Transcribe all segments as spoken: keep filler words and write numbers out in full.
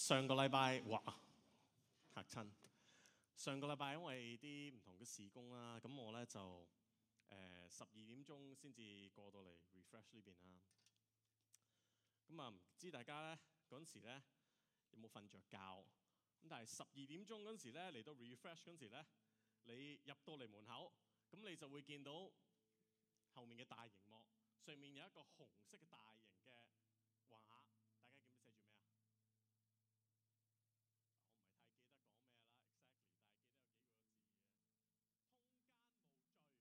上個禮拜，哇嚇親！上個禮拜因為啲唔同嘅事工啦，咁我咧就誒十二點鐘先至過到嚟 refresh 呢邊啦。咁啊，唔知大家咧嗰陣時咧有冇瞓着覺？咁但係十二點鐘嗰陣時咧嚟到 refresh 嗰陣時咧，你入到嚟門口，咁你就會見到後面嘅大螢幕上面有一個紅色嘅大型嘅橫額，大家記唔記得寫住咩啊？我唔係太記得講咩啦 ，exactly， 但係記得有幾個字嘅，通姦無罪。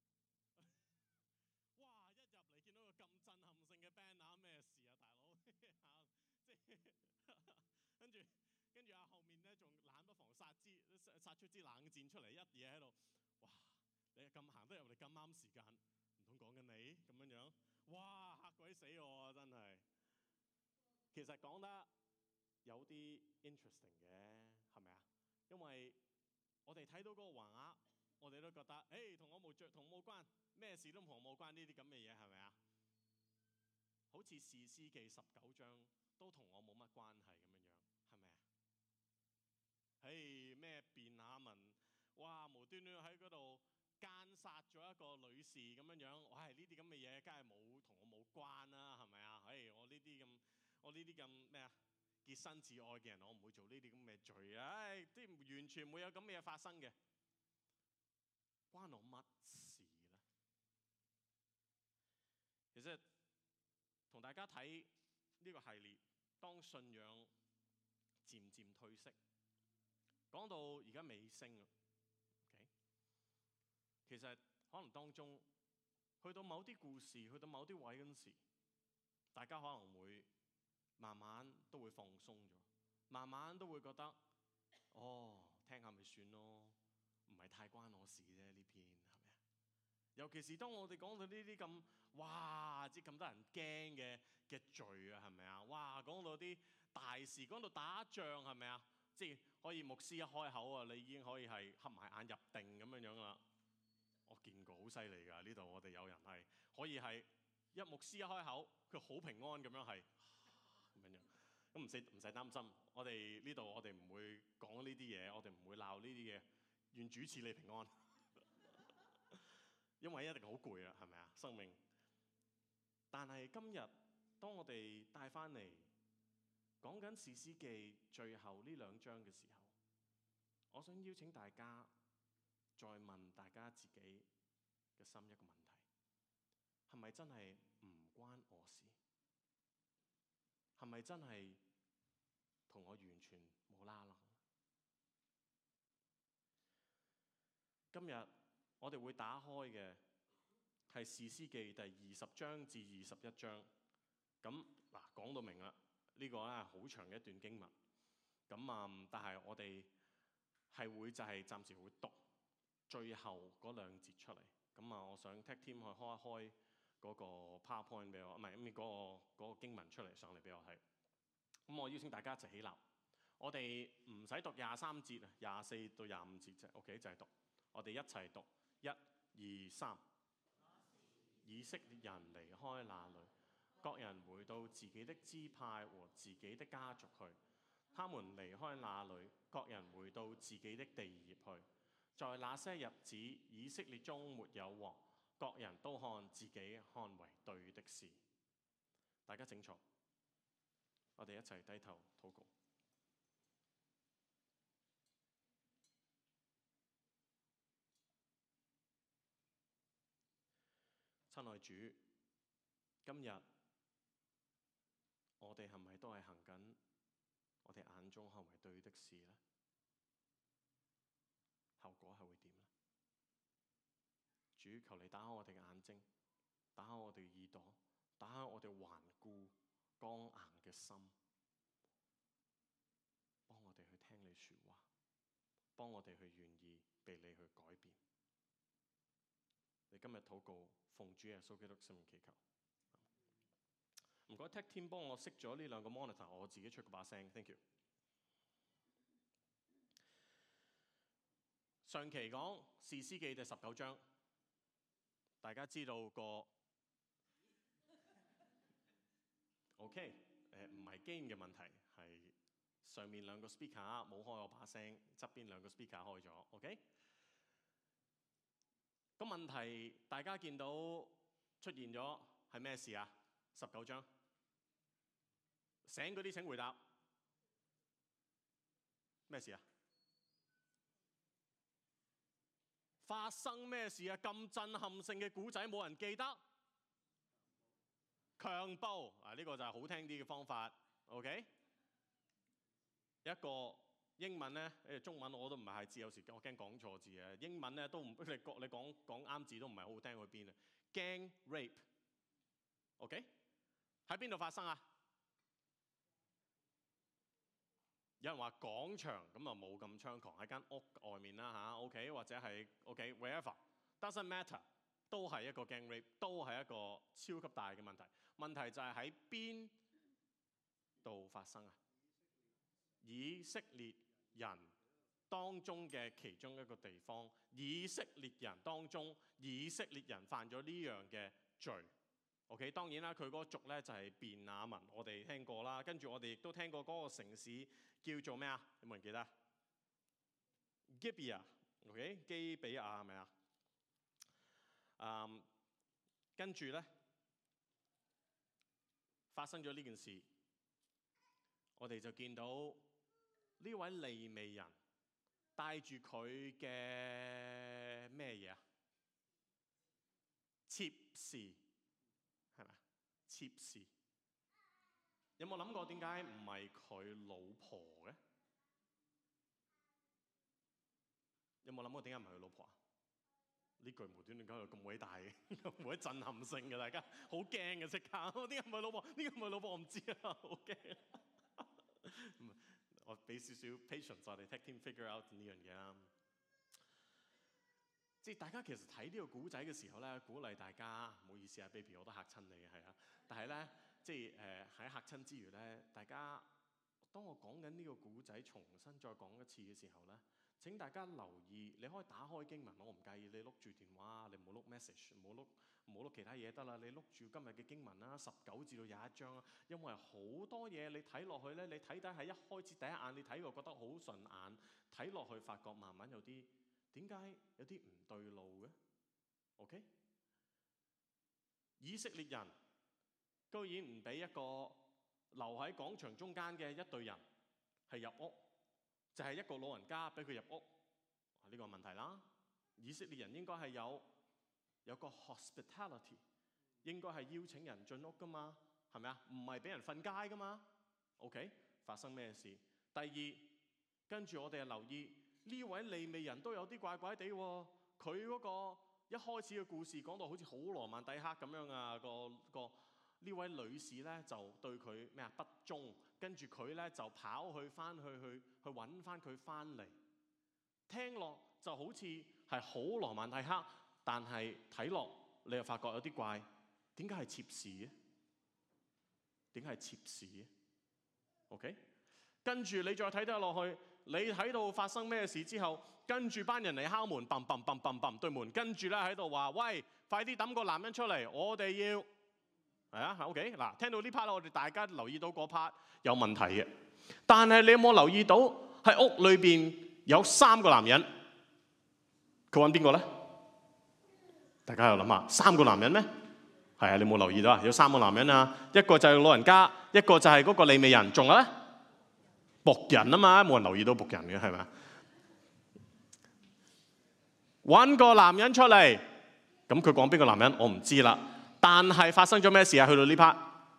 哇！一入嚟見到個咁震撼性嘅 banner， 咩事啊，大佬？即係跟住跟住啊，後面咧仲冷不防殺支殺出支冷箭出嚟，一嘢喺度。哇！你咁行得入嚟咁啱時間，唔通講緊你咁樣樣？哇！嚇鬼死我啊！真係。其實講得有啲 interesting 嘅，係咪啊？因為我哋睇到嗰個橫額，我哋都覺得，誒，同我冇著，同我冇關，咩事都同我冇關，呢啲咁嘅嘢係咪啊？好似士師記十九章都同我冇乜關係咁樣樣，係咪啊？誒，咩便雅憫，哇，無端端喺嗰度姦殺咗一個女士咁樣樣，哇！呢啲咁嘅嘢，梗係冇同我冇關啦，係咪啊？誒，我呢啲咁，我呢啲咁咩啊？潔身自愛嘅人，我唔會做呢啲咁嘅罪啊！唉，啲完全唔會有咁嘅嘢發生嘅，關我乜事咧？其實同大家睇呢個系列，當信仰漸漸退色，講到而家尾聲啊 ，OK？ 其實可能當中去到某啲故事，去到某啲位嗰陣時，大家可能會慢慢都會放鬆咗，慢慢都會覺得，哦，聽下咪算咯，唔係太關我事啫，呢篇係咪啊？尤其是當我哋講到呢啲咁，哇！即咁多人驚嘅嘅罪啊，係咪啊？哇！講到啲大事，講到打仗係咪啊？即係可以牧師一開口啊，你已經可以係合埋眼入定咁樣樣啦。我見過好犀利㗎，呢度我哋有人係可以係一牧師一開口，佢好平安咁樣係咁樣樣。咁唔使唔使擔心，我哋呢度我哋唔會講呢啲嘢，我哋唔會鬧呢啲嘢。願主賜你平安。因為一定好攰啊，係咪啊？生命。但係今日當我哋帶翻嚟講緊士師記最後呢兩章嘅時候，我想邀請大家再問大家自己嘅心一個問題：係咪真係唔關我事？係咪真係同我完全冇拉楞？今日我哋會打開嘅係士師記第二十章至二十一章。咁嗱，講到明啦，呢個咧好長嘅一段經文。咁啊，但係我哋係會就係暫時會讀最後嗰兩節出嚟。咁啊，我想 tag team 去開一開嗰個 PowerPoint 俾我，唔係咁嗰個嗰個經文出嚟上嚟俾我睇。咁我邀請大家一齊起立。我哋唔使讀廿三節啊，廿四到廿五節啫。OK， 就係讀。我哋一齊讀，一、二、三。以色列人離開那裏，各人回到自己的支派和自己的家族去。他們離開那裏，各人回到自己的地業去。在那些日子，以色列中沒有王，各人都看自己看為對的事。大家請坐，我哋一齊低頭禱告。親愛主，今日我哋係咪都係行緊我哋眼中看為對的事呢？後果係會點呢？主，求你打開我哋嘅眼睛，打開我哋嘅耳朵，打開我哋頑固剛硬嘅心，幫我哋去聽你說話，幫我哋去願意被你去改變。你今日禱告，奉主耶穌基督聖名祈求。唔該 ，Tech Team 幫我熄咗呢兩個 monitor， 我自己出嗰把聲 ，thank you。上期講士師記第十九章，大家知道個 OK 誒唔係 game 嘅問題，係上面兩個 speaker 冇開我把聲，側邊兩個 speaker 開咗 ，OK？ 咁問題大家見到出現咗係咩事啊？十九章，醒嗰啲請回答，咩事啊？發生咩事啊？咁震撼性嘅古仔冇人記得？強暴啊！呢個就係好聽啲嘅方法 ，OK？ 一個英文咧，誒中文我都唔係太知，有時我驚講錯字啊。英文咧都唔，你講你講講啱字都唔係好聽去邊啊。Gang rape，OK？ 喺邊度發生啊？有人話廣場咁啊冇咁猖狂，喺間屋外面啦嚇 ，OK？ 或者係 OK wherever，doesn't matter， 都係一個 gang rape， 都係一個超級大嘅問題。問題就係喺邊度發生啊？以色列人當中嘅其中一個地方，以色列人當中，以色列人犯咗呢樣嘅罪。OK， 當然啦，佢嗰個族咧就係便雅憫，我哋聽過啦。跟住我哋亦都聽過嗰個城市叫做咩啊？有冇人記得 ？Gibeah，OK， 基比亞係咪啊？嗯，跟住咧發生咗呢件事，我哋就見到呢位利未人帶住佢嘅咩嘢啊？妾侍係咪啊？妾侍有冇諗過點解唔係佢老婆嘅？有冇諗過點解唔係佢老婆啊？呢句無端端講到咁偉大嘅，咁鬼震撼性嘅，大家好驚嘅即刻。點解唔係老婆？呢個唔係老婆，我唔知啊，好驚。我俾少少 patience， 我哋 take team figure out 呢樣嘢啦。即係大家其實睇呢個古仔嘅時候咧，鼓勵大家，唔好意思啊 ，baby， 我都嚇親你嘅，係啊。但係咧，即係誒喺嚇親之餘咧，大家當我講緊呢個古仔重新再講一次嘅時候咧，請大家留意，你可以打開經文，我唔介意你碌住電話，你唔好碌 message， 唔好碌唔好碌其他嘢得啦，你碌住今日嘅經文啦，十九至到廿一章啦，因為好多嘢你睇落去咧，你睇睇係一開始第一眼你睇過覺得好順眼，睇落去發覺慢慢有啲點解有啲唔對路嘅 ？OK？ 以色列人居然唔俾一個留喺廣場中間嘅一隊人係入屋。就係一個老人家俾佢入屋，呢、這個問題啦。以色列人應該係有有個 hospitality， 應該係邀請人進屋噶嘛，係咪啊？唔係俾人瞓街噶嘛。OK， 發生咩事？第二，跟住我哋留意呢位利未人都有啲怪怪地喎。佢嗰個一開始嘅故事講到好似好羅曼蒂克咁樣啊，個個呢位女士咧就對佢咩啊不忠。跟住佢咧就跑去翻去去去揾翻佢翻嚟，聽落就好似係好羅曼蒂克，但係睇落你又發覺有啲怪，點解係妾侍嘅？點解係妾侍嘅 ？OK， 跟住你再睇得落去，你睇到發生咩事之後，跟住班人嚟敲門，砰砰砰砰砰對門，跟住咧喺度話：喂，快啲抌個男人出嚟，我哋要。係啊 ，OK 嗱，聽到呢 part 我哋大家留意到嗰 part 有問題嘅。但係你有冇留意到喺屋裏邊有三個男人？佢揾邊個咧？大家又諗下，三個男人咩？係啊，你冇留意到啊？有三個男人啊，一個就係老人家，一個就係嗰個利未人，仲有咧僕人啊嘛，冇人留意到僕人嘅係咪啊？揾個男人出嚟，咁佢講邊個男人我唔知啦。但係發生咗咩事啊？去到呢 part，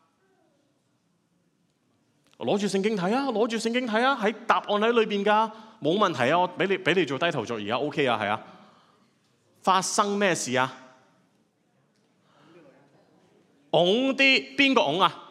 攞住聖經睇啊，攞住聖經睇啊，喺答案喺裏邊㗎，冇問題啊！我俾你俾你做低頭族，而家 OK 啊，係啊。發生咩事啊？擁啲邊個擁啊？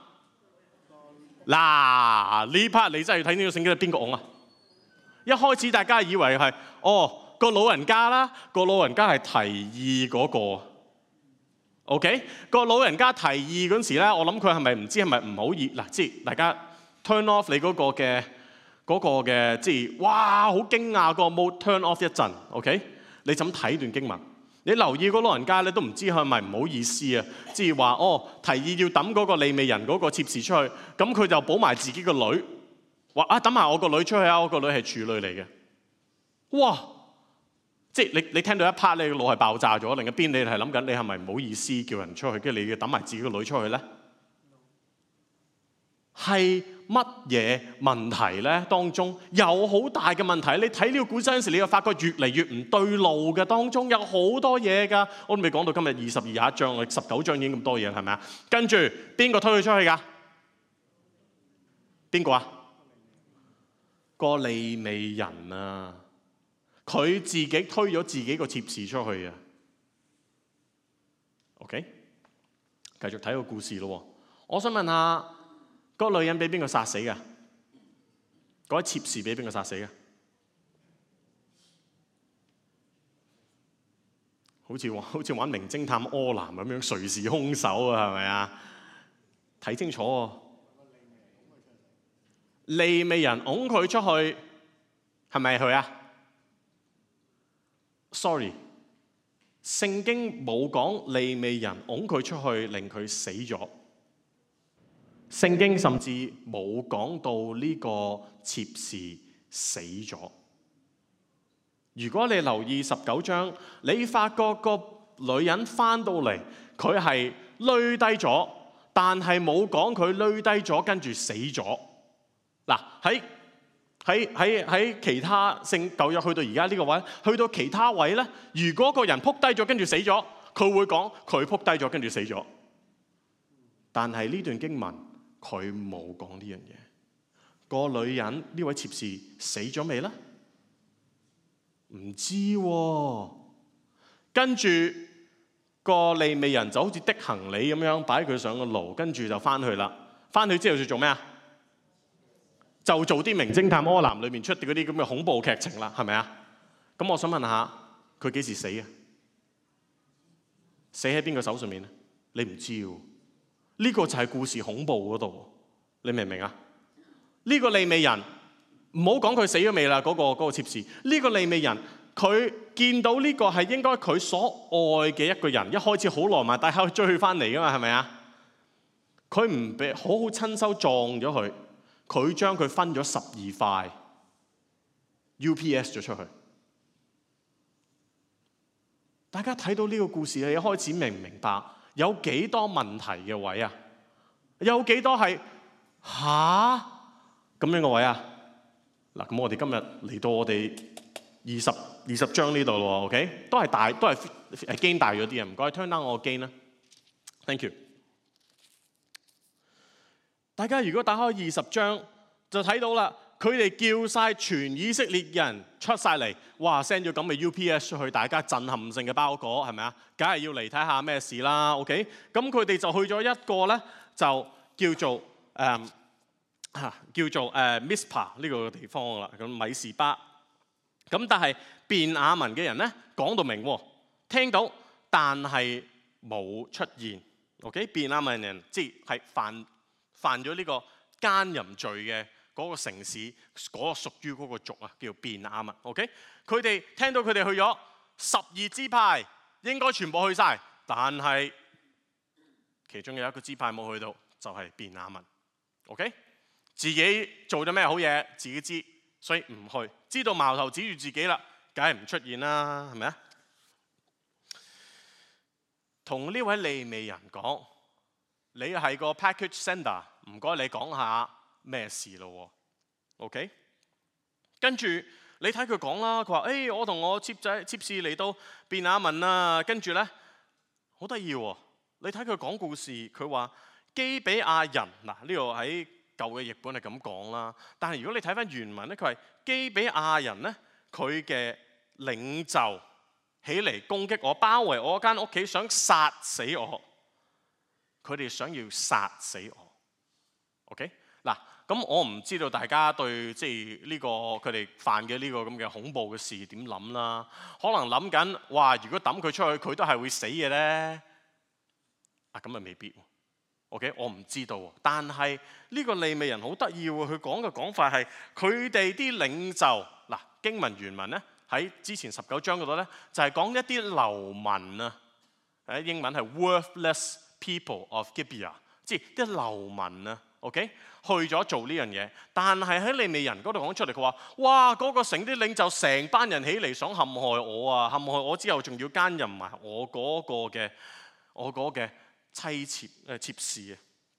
嗱，呢 part 你真係要睇呢個聖經係邊個擁啊？一開始大家以為係哦個老人家啦，個老人家係提議嗰個。OK， 個老人家提議嗰陣時咧，我諗佢係咪唔知係咪唔好意嗱？即係大家 turn off 你嗰個嘅嗰個嘅，即係哇好驚訝個 mode turn off 一陣。OK， 你就咁睇段經文，你留意嗰老人家咧都唔知係咪唔好意思啊？即係話哦提議要抌嗰個利未人嗰個妾侍出去，咁佢就保埋自己個女， 話啊，等埋我個女出去啊，我個女係處女嚟嘅。哇！即係你你聽到一 part，你個腦係爆炸咗，另一邊你係諗緊，你係咪唔好意思叫人出去，跟住你要等埋自己個女出去咧？係乜嘢問題咧？當中有好大嘅問題。你睇呢個古仔嗰陣時，你又發覺越嚟越唔對路嘅，當中有好多嘢㗎。我都未講到今日二十二廿一章，我十九章已經咁多嘢，係咪啊？跟住邊個推佢出去㗎？邊個啊？個利未人啊！佢自己推咗自己個妾侍出去啊。OK， 繼續睇個故事咯。我想問下，個女人俾邊個殺死㗎？嗰位妾侍俾邊個殺死㗎？好似玩好似玩名偵探柯南咁樣，誰是兇手啊？係咪啊？睇清楚喎。利未人擁佢出去，係咪佢啊？Sorry， 聖經冇講利未人擁佢出去令佢死咗。聖經甚至冇講到呢個妾侍死咗。如果你留意十九章，你發覺個女人翻到嚟，佢係攣低咗，但係冇講佢攣低咗跟住死咗。嗱，喺喺喺喺其他聖舊約去到而家呢個位，去到其他位咧，如果個人撲低咗跟住死咗，佢會講佢撲低咗跟住死咗。但係呢段經文佢冇講呢樣嘢。個女人呢位妾侍死咗未咧？唔知喎、啊。跟住個利未人就好似的行李咁樣擺佢上個驢，跟住就翻去啦。翻去之後就做咩啊？就做啲名偵探柯南裏面出嘅嗰啲咁嘅恐怖劇情啦，係咪啊？咁我想問下，佢幾時死嘅？死喺邊個手上面咧？你唔知喎。呢、這個就係故事恐怖嗰度，你明唔明啊？呢、這個利未人唔好講佢死咗未啦，嗰、那個嗰、那個妾侍。呢、這個利未人佢見到呢個係應該佢所愛嘅一個人，一開始好浪漫，但係追佢翻嚟㗎嘛，係咪啊？佢唔俾好好親手撞咗佢。佢將佢分咗十二塊 U P S 咗出去。大家睇到呢個故事，你一開始明唔明白有幾多問題嘅位啊？有幾多係吓咁樣嘅位啊？嗱，咁我哋今日嚟到我哋二十二十章呢度咯 ，OK？ 都係大，都係誒 gain 大咗啲啊！唔該 turn down 我個 gain 啦 ，thank you。大家如果打開二十章就睇到啦，佢哋叫晒全以色列人出晒嚟，哇 send 咗咁嘅 U P S 出去，大家震撼性嘅包裹係咪啊？梗係要嚟睇下咩事啦 ，OK？ 咁佢哋就去咗一個咧，就叫做誒、嗯啊、叫做誒 Mispa 呢個地方啦，咁米士巴。咁但係便雅憫嘅人咧講到明喎，聽到但係冇出現 ，OK？ 便雅憫人即係犯。犯咗呢個奸淫罪嘅嗰個城市，嗰、那個屬於嗰個族啊，叫便雅憫。OK， 佢哋聽到佢哋去咗十二支派，應該全部去晒，但係其中有一個支派冇去到，就係、是、便雅憫。OK， 自己做咗咩好嘢，自己知，所以唔去。知道矛頭指住自己啦，梗係唔出現啦，係咪啊？同呢位利未人講。你係個 package sender， 唔該你講下咩事咯 ，OK？ 跟住你睇佢講啦，佢話：誒、欸，我同我妾仔妾侍嚟到便雅憫啊，跟住咧好得意喎。你睇佢講故事，佢話基比亞人嗱，呢個喺舊嘅譯本係咁講啦。但係如果你睇翻原文咧，佢係基比亞人咧，佢嘅領袖起嚟攻擊我，包圍我間屋企，想殺死我。佢哋想要殺死我 ，OK？ 嗱，咁我唔知道大家對即係呢個佢哋犯嘅呢個咁嘅恐怖嘅事點諗啦？可能諗緊，哇！如果抌佢出去，佢都係會死嘅咧。啊，咁啊未必 ，OK？ 我唔知道。但係呢個利未人好得意喎，佢講嘅講法係佢哋啲領袖嗱，經文原文咧喺之前十九章嗰度咧，就係、是、講一啲流民啊，喺英文係 worthless people of Gibeah， 即係啲流民啊， OK， 去咗做呢樣嘢。但係喺利未人嗰度講出嚟，佢話：哇，嗰、那個城啲領袖成班人起嚟想陷害我啊！陷害我之後，仲要奸淫埋我嗰個嘅我嗰嘅妻妾誒妾侍啊！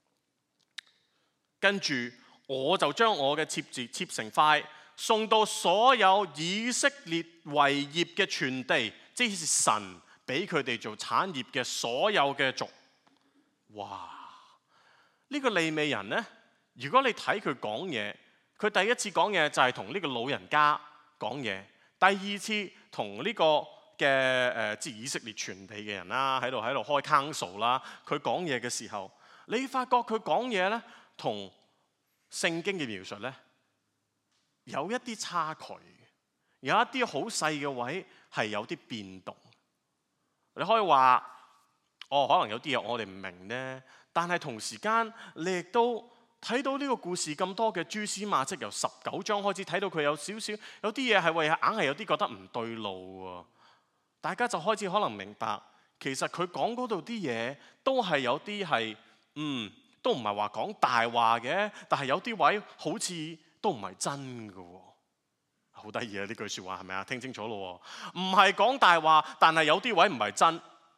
跟住我就將我嘅妾字切成塊，送到所有以色列為業嘅全地，即是神俾佢哋做產業嘅所有嘅族。哇！呢、這個利未人呢，如果你睇佢講嘢，佢第一次講嘢就係同呢個老人家講嘢，第二次同呢、這個嘅誒即係以色列全地嘅人啦，喺度喺度開 council 啦，佢講嘢嘅時候，你發覺佢講嘢呢，同聖經嘅描述呢，有一啲差距，有一啲好細嘅位係有啲變動。你可以話，哦，可能有啲嘢我哋唔明呢，但係同時間你亦都睇到呢個故事咁多嘅蛛絲馬跡，由十九章開始睇到佢有少少有啲嘢係為硬係有啲覺得唔對路喎。大家就開始可能明白，其實佢講嗰度啲嘢都係有啲係嗯。都唔係話講大話嘅，但係有啲位好似都唔係真嘅喎，好得意啊！呢句説話係咪啊？聽清楚咯，唔係講大話，但係有啲位唔係真，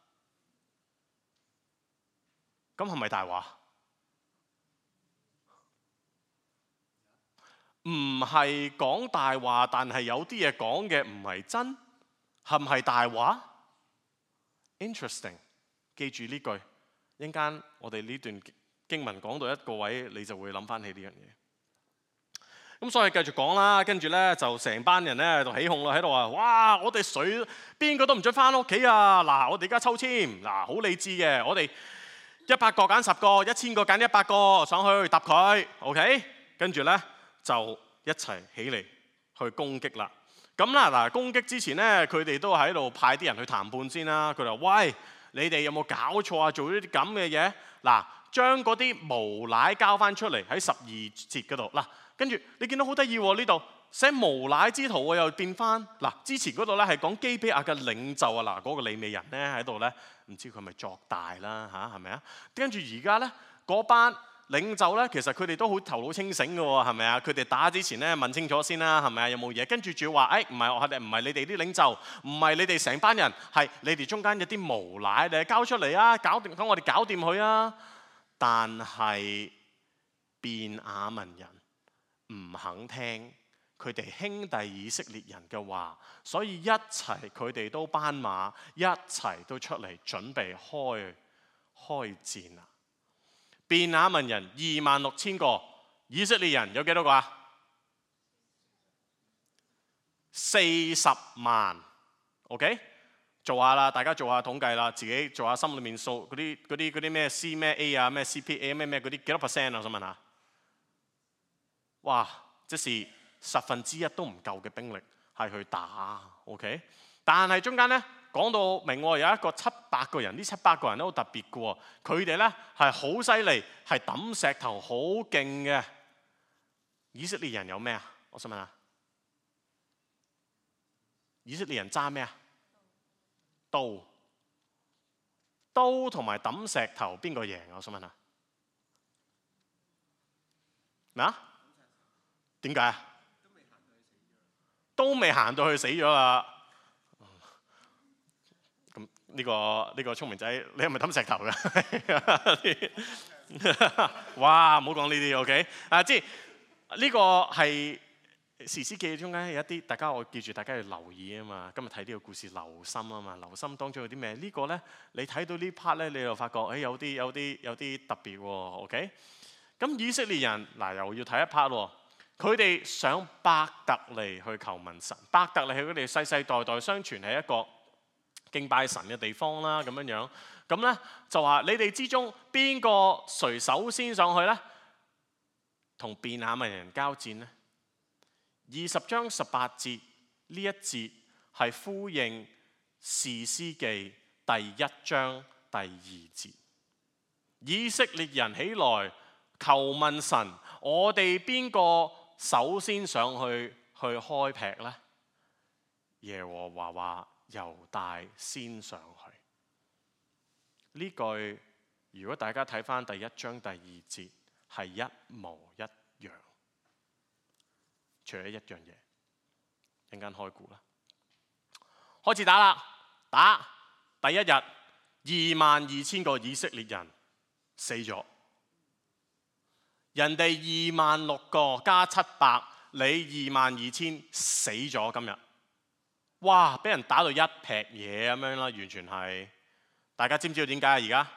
咁係咪大話？唔係講大話，但係有啲嘢講嘅唔係真，係唔係大話 ？Interesting， 記住呢句，一陣間我哋呢段經文講到一個位，你就會諗翻起呢樣嘢。咁所以繼續講啦，跟住咧就成班人咧就起哄啦，喺度話：哇！我哋水邊個都唔准翻屋企啊！嗱，我哋而家抽籤，嗱，好理智嘅，我哋一百個揀十個，一千個揀一百個上去揼佢 ，OK？ 跟住咧就一齊起嚟去攻擊啦。咁啦嗱，攻擊之前咧，佢哋都喺度派啲人去談判先啦。佢哋話：喂，你哋有冇搞錯啊？做呢啲咁嘅嘢嗱。將嗰啲無賴交翻出嚟喺十二節嗰度嗱，跟住你見到好得意喎，呢度寫無賴之徒喎，又變翻嗱，之前嗰度咧係講基比亞嘅領袖啊，嗱，嗰個利未人咧喺度咧，唔知佢係咪作大啦嚇，係咪啊？跟住而家咧嗰班領袖咧，其實佢哋都好頭腦清醒嘅喎，係咪啊？佢哋打之前咧問清楚先啦，係咪啊？有冇嘢？跟住仲要話誒，唔係我哋唔係你哋啲領袖，唔係你哋成班人，係你哋中間有啲無賴，你交出嚟啊，搞掂，等我哋搞掂佢啊！但係便雅憫人唔肯聽佢哋兄弟以色列人嘅話，所以一齊佢哋都班馬，一齊都出嚟準備開開戰啦。便雅憫人二萬六千個，以色列人有幾多個啊？四十萬 ，OK？做下啦，大家做下統計啦，自己做下心裏面數嗰啲嗰啲嗰啲咩 C 咩 A 啊，咩 C P A 咩咩嗰啲幾多 percent 啊？我想問下，哇！即是十分之一都唔夠嘅兵力係去打 ，OK？ 但係中間咧講到明喎，有一個七百個人，呢七百個人都好特別嘅喎，佢哋咧係好犀利，係揼石頭好勁嘅。以色列人有咩啊？我想問下，以色列人揸咩啊？刀，刀同埋揼石頭邊個贏？我想問下，咩啊？點解啊？都未行到去死咗啦。咁呢個呢個聰明仔，你係咪揼石頭㗎？哇！唔好講呢啲 OK 啊，即係呢個係士師記中間有一啲大家，我記住大家要留意啊嘛。今日睇呢個故事留心啊嘛，留心當中有啲咩？呢個咧你睇到呢 part 咧，你就發覺誒有啲有啲有啲特別喎。OK，咁以色列人嗱又要睇一 part 喎。佢哋上伯特利去求問神，伯特利係佢哋世世代代相傳係一個敬拜神嘅地方啦，咁樣樣。咁咧就話你哋之中邊個誰首先上去咧，同便雅憫人交戰咧？二十章十八節呢一節係呼應士師記第一章第二節，以色列人起來求問神，我哋邊個首先上去去開劈呢？耶和華話猶大先上去。呢句如果大家睇返第一章第二節， 係一模一樣，除咗一樣嘢。陣間開估啦，開始打啦！打第一日，二萬二千個以色列人死咗，人哋二萬六個加七百，你二萬二千死咗今日。哇！俾人打到一劈嘢咁樣啦，完全係。大家知唔知道點解啊？而家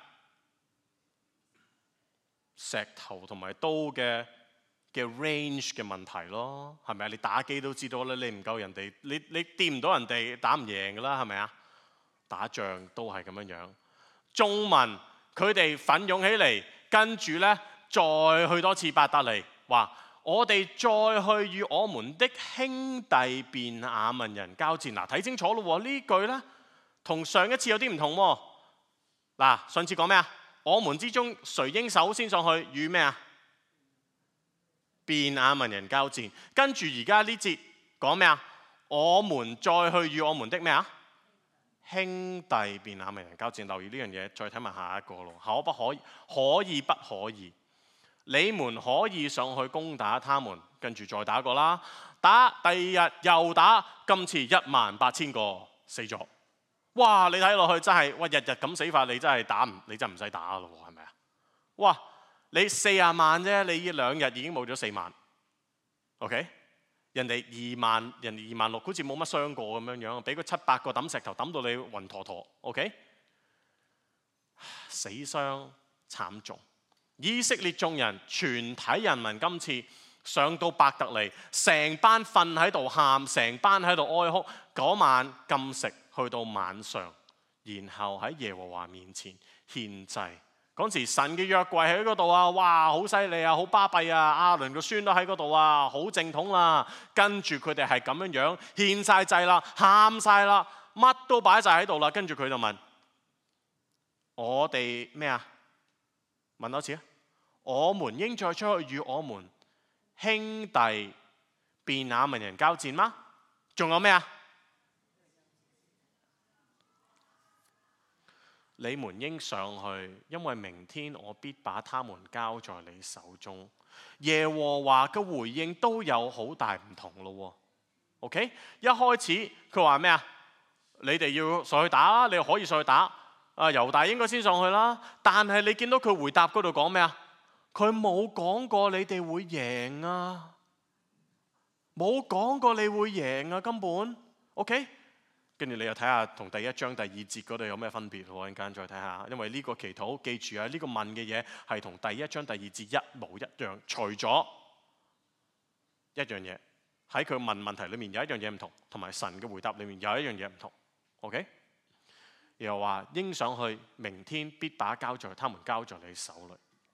石頭同埋刀嘅嘅 range 嘅問題咯，係咪啊？你打機都知道啦，你唔夠人哋，你你掂唔到人哋，打唔贏噶啦，係咪啊？打仗都係咁樣樣。眾民佢哋奮勇起嚟，跟住咧再去多次伯特利，話我哋再去與我們的兄弟便雅憫人交戰。嗱，睇清楚咯，呢句咧同上一次有啲唔同喎。嗱，上次講咩啊？我們之中誰應首先上去與咩啊？便雅憫人交戰。跟住而家呢節講咩啊？我們再去與我們的咩啊？兄弟便雅憫人交戰。留意呢樣嘢，再睇埋下一個咯。可不可以？可以不可以？你們可以上去攻打他們，跟住再打過啦。打第二日又打，今次一萬八千個死咗。哇！你睇落去真係，哇！日日咁死法，你真係打唔，你真係唔使打咯，係咪啊？哇！你四十萬啫，你呢兩日已經冇咗四萬。OK， 人哋二萬，人哋二萬六，好似冇乜傷過咁樣樣，俾個七百個抌石頭抌到你暈陀陀。OK， 死傷慘重。以色列眾人全體人民今次上到伯特利，成班瞓喺度喊，成班喺度哀哭。嗰晚禁食去到晚上，然後喺耶和華面前獻祭。嗰時神嘅約櫃喺嗰度啊，哇，好犀利啊，好巴閉啊！亞倫個孫都喺嗰度啊，好正統啦。跟住佢哋係咁樣樣獻晒祭啦，喊晒啦，乜都擺晒喺度啦。跟住佢就問我哋咩啊？問多次啊！我們應再出去與我們兄弟便雅憫人交戰嗎？仲有咩啊？你們應上去，因為明天我必把他們交在你手中。耶和華嘅回應都有好大唔同咯。OK， 一開始佢話咩啊？你哋要上去打，你可以上去打。啊，猶大應該先上去啦。但係你見到佢回答嗰度講咩啊？佢冇講過你哋會贏啊，冇講過你會贏啊，根本。OK。跟住你又睇下同第一章第二節嗰度有咩分別喎？陣間再睇下，因為呢個祈禱記住啊，呢、這個問嘅嘢係同第一章第二節一模一樣，除咗一樣嘢喺佢問問題裏面有一樣嘢唔同，同埋神嘅回答裏面有一樣嘢唔同。OK， 又話應上去，明天必把交在他們交在你手裏。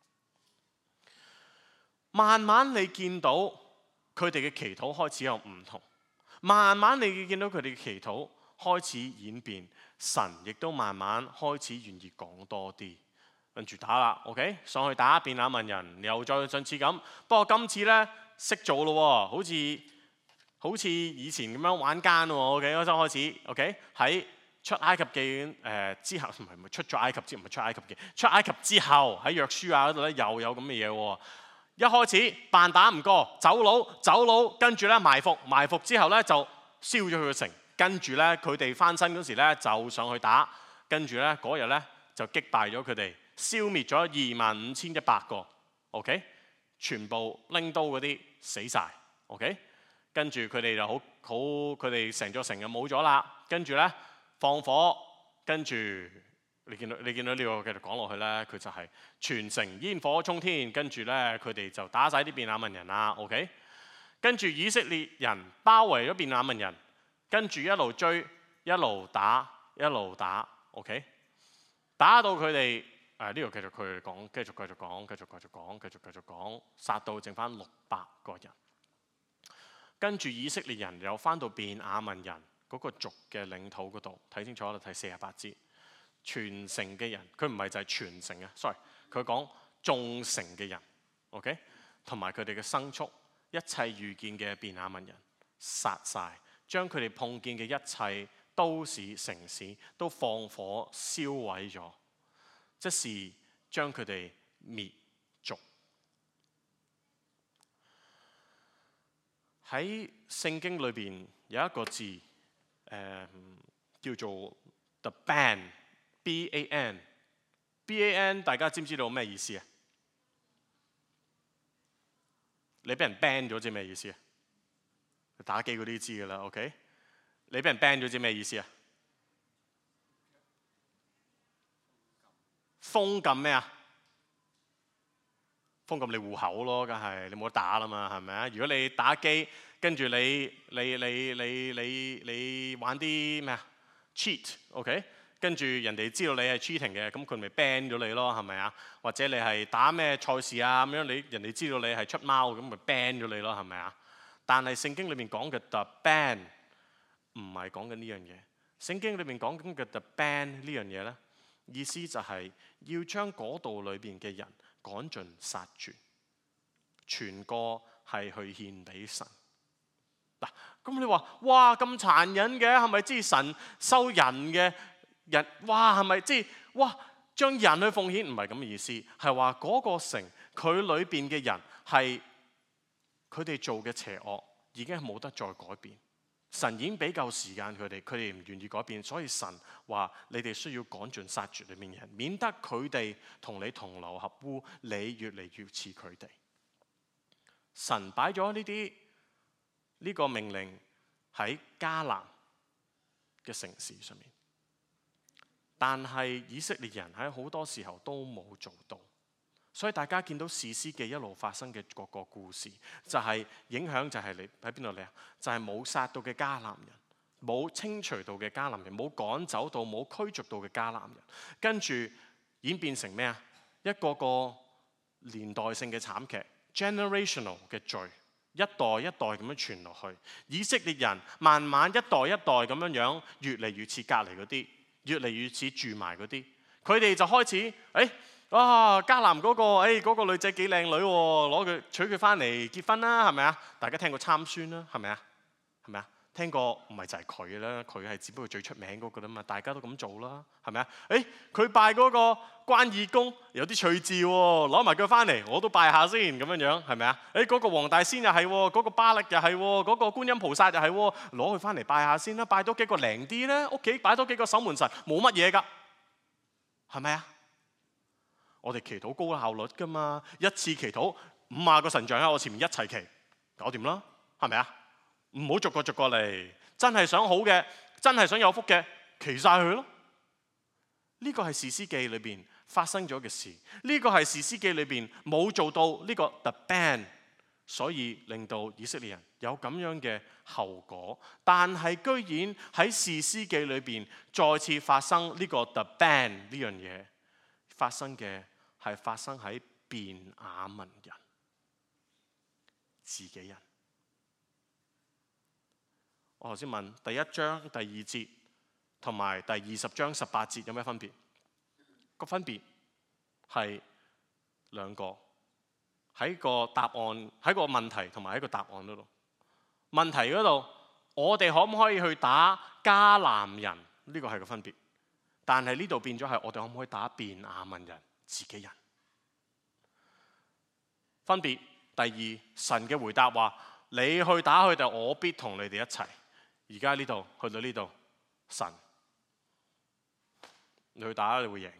慢慢你見到佢哋嘅祈禱開始有唔同，慢慢你見到佢哋嘅祈禱開始演變，神亦都慢慢開始願意講多啲，跟住打啦。OK， 上去打便雅憫人，又再上次咁。不過今次咧識做咯，好似好似以前咁樣玩奸喎。OK，嗰陣開始 OK 喺出埃及記誒、呃、之後，唔係唔係出咗埃及之唔係出埃及記，出埃及之後喺約書亞嗰度咧又有咁嘅嘢喎。一開始扮打唔過，走佬走佬，跟住咧埋伏埋伏之後咧就燒咗佢個城。跟住咧，佢哋翻身嗰時咧就上去打，跟住咧嗰日咧就擊敗咗佢哋，消滅咗二萬五千一百個 ，OK， 全部拎刀嗰啲死晒 OK， 跟住佢哋就好好，佢哋成座城就冇咗啦。跟住咧放火，跟住你見到你見到呢個繼續講落去咧，佢就係全城煙火沖天，跟住咧佢哋就打晒啲便雅憫人啦 OK， 跟住以色列人包圍咗便雅憫人。跟住一路追，一路打，一路打 ，OK， 打到佢哋誒呢度繼續佢哋講，繼續繼續講，繼續繼續講，繼續繼續講，殺到剩翻六百個人。跟住以色列人又翻到便雅憫人嗰個族嘅領土嗰度，睇清楚啦，睇四十八節，全城嘅人，佢唔係就係全城啊 ，sorry， 佢講眾城嘅人 ，OK， 同埋佢哋嘅牲畜，一切遇見嘅便雅憫人殺晒。將佢哋碰見嘅一切都市城市都放火燒毀咗，即是將佢哋滅族。 喺聖經裏邊有一個字，誒、呃、叫做 the ban，B A N，B A N 大家知唔知道咩意思啊？你俾人 ban 咗，知咩意思啊？打機嗰啲知噶啦 ，OK？ 你俾人 ban 咗，知咩意思啊？封禁咩啊？封禁你戶口咯，梗係你冇得打啦嘛，係咪啊？如果你打機，跟住你你你你你你玩啲咩啊 cheat，OK？ 跟住人哋知道你係 cheating 嘅，咁佢咪 ban 咗你咯，係咪啊？或者你係打咩賽事啊咁樣，你人哋知道你係出貓，咁咪 ban 咗你咯，係咪啊？但係聖經裏面講嘅 the ban 唔係講緊呢樣嘢。聖經裏面講緊嘅 the ban 呢樣嘢咧，意思就係要將嗰度裏邊嘅人趕盡殺絕，全個係去獻俾神。嗱，咁你話哇咁殘忍嘅，係咪即係神收人嘅人？哇，係咪即係哇將人去奉獻？唔係咁嘅意思，係話嗰個城佢裏邊嘅人係佢哋做嘅邪惡已經係冇得再改變。神已經俾夠時間佢哋，佢哋唔願意改變，所以神話你哋需要趕盡殺絕裏面嘅人，免得佢哋同你同流合污，你越嚟越似佢哋。神擺咗呢啲呢個命令喺迦南嘅城市上面，但係以色列人喺好多時候都冇做到。所以大家見到士師記一路發生嘅各個故事，就係、是、影響就係你喺邊度嚟啊？就係、是、冇殺到嘅迦南人，冇清除到嘅迦南人，冇趕走到、冇驅逐到嘅迦南人，跟住演變成咩啊？一個個年代性嘅慘劇 ，generational 嘅罪，一代一代咁樣傳落去。以色列人慢慢一代一代咁樣樣，越嚟越似隔離嗰啲，越嚟越似住埋嗰啲，佢哋就開始誒。哎哇！迦南嗰個，誒嗰個女仔幾靚女喎，攞佢娶佢翻嚟結婚啦，係咪啊？大家聽過參孫啦，係咪啊？係咪啊？聽過唔係就係佢啦，佢係只不過最出名嗰個啦嘛，大家都咁做啦，係咪啊？誒佢拜嗰個關二公有啲趣致喎，攞埋佢翻嚟，我都拜下先咁樣樣，係咪啊？誒嗰個黃大仙又係喎，嗰個巴力又係喎，嗰個觀音菩薩又係喎，攞佢翻嚟拜下先啦，拜多幾個靈啲啦，屋企擺多幾個守門神，冇乜嘢㗎，係咪啊？我哋祈禱高效率噶嘛，一次祈禱五廿個神像喺我前面一齊祈，搞掂啦，係咪啊？唔好逐個逐個嚟，真係想好嘅，真係想有福嘅，祈晒佢咯。呢個係士師記裏邊發生咗嘅事，呢個係士師記裏邊冇做到呢個 the ban， 所以令到以色列人有咁樣嘅後果。但係居然喺士師記裏邊再次發生呢個 the ban 呢樣嘢，發生嘅。係發生喺便雅憫人自己人。我頭先問第一章第二節同埋第二十章十八節有咩分別？個分別係兩個，喺個答案，喺個問題同埋喺個答案嗰度。問題嗰度，我哋可唔可以去打迦南人？呢個係個分別。但係呢度變咗係我哋可唔可以打便雅憫人？自己人分別。第二，神嘅回答話：你去打佢哋，我必同你哋一齊。而家呢度去到呢度，神你去打，你會贏。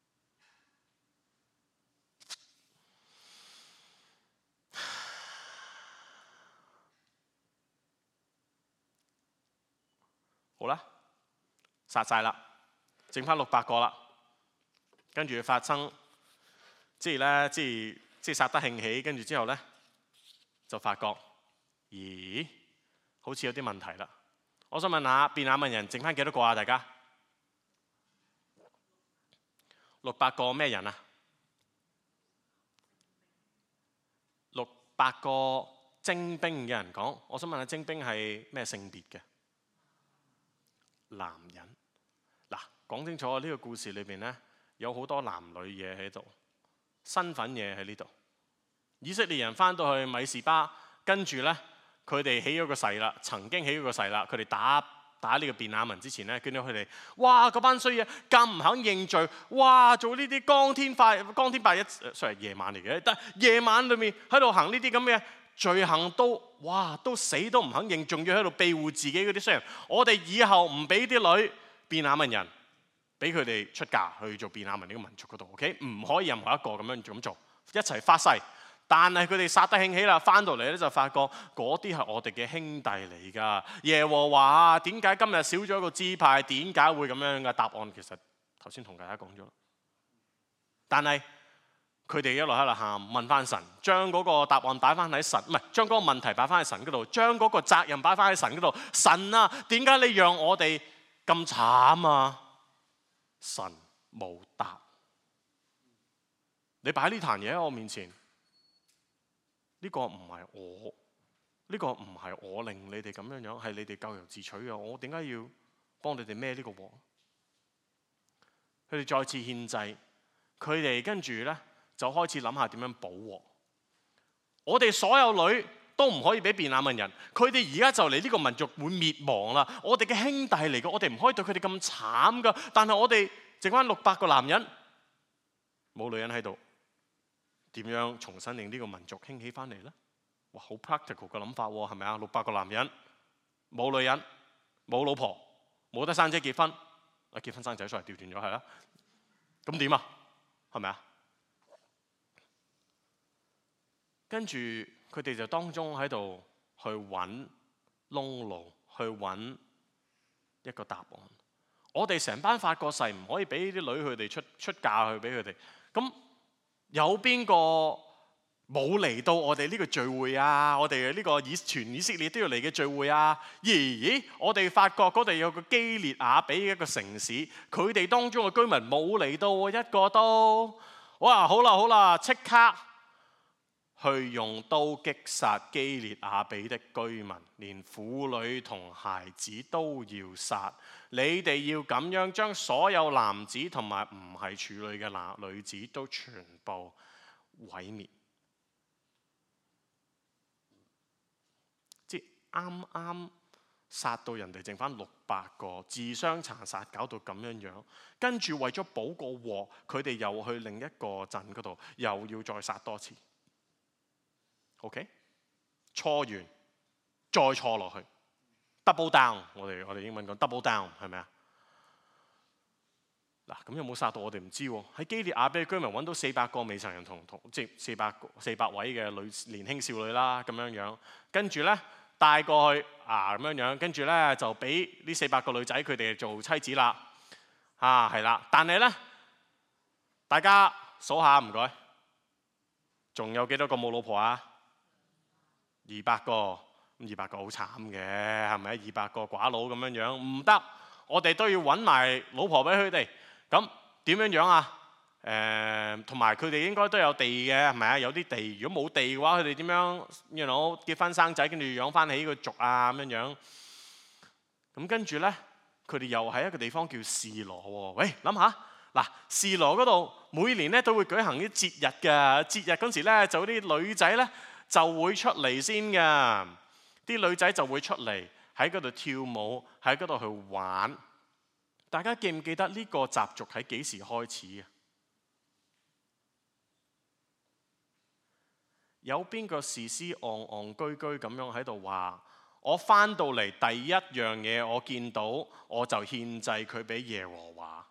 好啦，殺晒啦，剩翻六百個啦。跟住發生，即係咧，即係即係殺得興起，跟住之後咧就發覺，咦，好似有啲問題啦。我想問下，便雅憫人剩翻幾多個啊？大家六百個咩人啊？六百個精兵嘅人講，我想問下精兵係咩性別嘅？男人。嗱，講清楚呢個故事裏邊咧。有好多男女嘢喺度，身份嘢喺呢度。以色列人翻到去米士巴，跟住咧佢哋起咗個誓啦，曾經起咗個誓啦。佢哋打打呢個便雅憫之前咧，見到佢哋，哇嗰班衰嘢咁唔肯認罪，哇做呢啲光天化光天白日，雖然夜晚嚟嘅，但夜晚裏面喺度行呢啲咁嘅罪行都哇都死都唔肯認，仲要喺度庇護自己嗰啲衰人。我哋以後唔俾啲女便雅憫人，俾佢哋出嫁去做便雅憫呢個民族嗰度。OK， 唔可以任何一個咁樣咁做，一齊發誓。但係佢哋殺得興起啦，翻到嚟咧就發覺嗰啲係我哋嘅兄弟嚟㗎。耶和華啊，點解今日少咗一個支派？點解會咁樣嘅？答案其實頭先同大家講咗。但係佢哋一路喺度喊，問翻神，將嗰個答案擺翻喺神，唔係將嗰個問題擺翻喺神嗰度，將嗰個責任擺翻喺神嗰度。神啊，點解你讓我哋咁慘啊？神冇答。你擺呢壇嘢喺我面前。呢個唔係我，呢個唔係我令你哋咁樣樣，係你哋咎由自取嘅。我點解要幫你哋孭呢個鑊？佢哋再次獻祭，佢哋跟住呢就開始諗下點樣補鑊。我哋所有女都唔可以俾便雅憫人，佢哋而家就嚟呢個民族會滅亡啦。我哋嘅兄弟嚟嘅，我哋唔可以對佢哋咁慘噶。但係我哋剩翻六百個男人，冇女人喺度。點樣重新令呢個民族興起翻嚟呢？哇，好 practical 嘅諗法喎，係咪啊？六百個男人，冇女人，冇老婆，冇得生仔結婚，啊結婚生仔出嚟調轉咗係啦。咁點啊？係咪啊？跟住佢哋就當中喺度去揾窿路，去揾一個答案。我哋成班發過誓，唔可以俾啲女佢哋出出嫁去俾佢哋。咁有邊個冇嚟到我哋呢個聚會啊？我哋呢個以全以色列都要嚟嘅聚會啊？咦？我哋發覺嗰度有個基列雅比一個城市，佢哋當中嘅居民冇嚟到喎，一個都。哇！好啦好啦，即刻去用刀擊殺基列雅比的居民，連婦女同孩子都要殺。你哋要咁樣將所有男子同埋唔係處女嘅男女子都全部毀滅。即係啱啱殺到人哋剩翻六百個，自相殘殺，搞到咁樣樣。跟住為咗補個鑊，佢哋又去另一個鎮嗰度，又要再殺多次。OK， 錯完再錯落去 ，double down。我哋我哋英文講 double down 係咪啊？嗱，咁有冇殺到我哋唔知喎。喺基列雅比嘅居民揾到四百個未曾人同同，即係四百四百位嘅女年輕少女啦，咁樣樣。跟住咧帶過去啊，咁樣樣。跟住咧就俾呢四百個女仔佢哋做妻子啦。啊，係啦。但係咧，大家數下唔該，仲有幾多個冇老婆啊？二百個，咁二百個好慘嘅，係咪？二百個寡佬咁樣樣唔得，我哋都要揾埋老婆俾佢哋。咁點樣樣啊？誒、呃，同埋佢哋應該都有地嘅，係咪啊？有啲地，如果冇地嘅話，佢哋點樣？you know，結婚生仔，跟住養翻起個族啊咁樣樣。咁跟住咧，佢哋又喺一個地方叫示羅喎。喂，諗下嗱，示羅嗰度每年咧都會舉行啲節日嘅，節日嗰時咧就啲女仔咧就會出嚟先㗎，啲女仔就會出嚟喺嗰度跳舞，喺嗰度去玩。大家記唔記得呢個習俗喺幾時開始啊？有邊個士師戇戇居居咁樣喺度話：我翻到嚟第一樣嘢我見到我就獻祭佢俾耶和華？